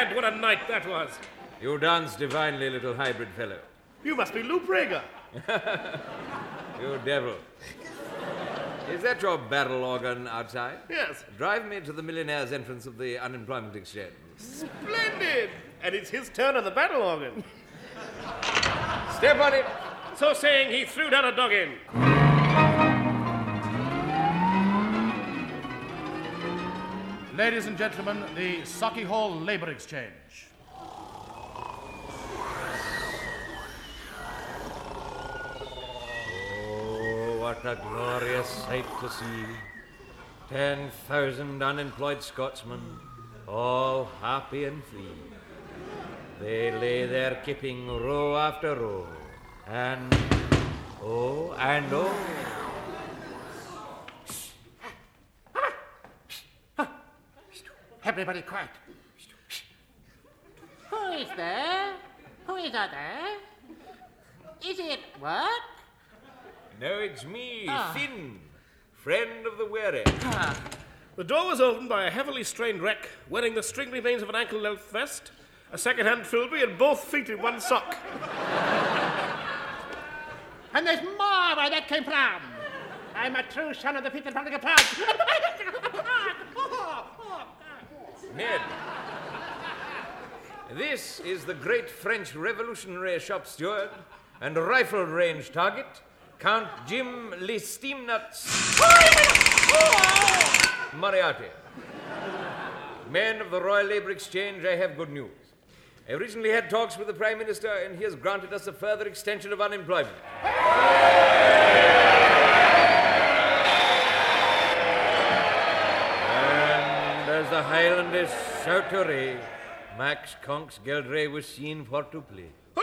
Gad, what a night that was. You dance divinely, little hybrid fellow. You must be Lou Prager. You devil. Is that your battle organ outside? Yes. Drive me to the millionaire's entrance of the unemployment exchange. Splendid. And it's his turn on the battle organ. Step on it. So saying, he threw down a dog in. Ladies and gentlemen, the Sauchiehall Labour Exchange. Oh, what a glorious sight to see. 10,000 unemployed Scotsmen, all happy and free. They lay there kipping row after row, and oh. Everybody quiet. Who is there? Who is there? Is it what? No, it's me, Finn, friend of the weary. The door was opened by a heavily strained wreck wearing the string remains of an ankle-length vest, a second-hand Filby, and both feet in one sock. And there's more where that came from. I'm a true son of the Fifth Republic of France. Ned, this is the great French revolutionary shop steward and rifle range target, Count Jim Listeamnuts Moriarty. Men of the Royal Labour Exchange, I have good news. I recently had talks with the Prime Minister, and he has granted us a further extension of unemployment. And as the Highlanders shout hooray, Max Conks Geldray was seen for to play.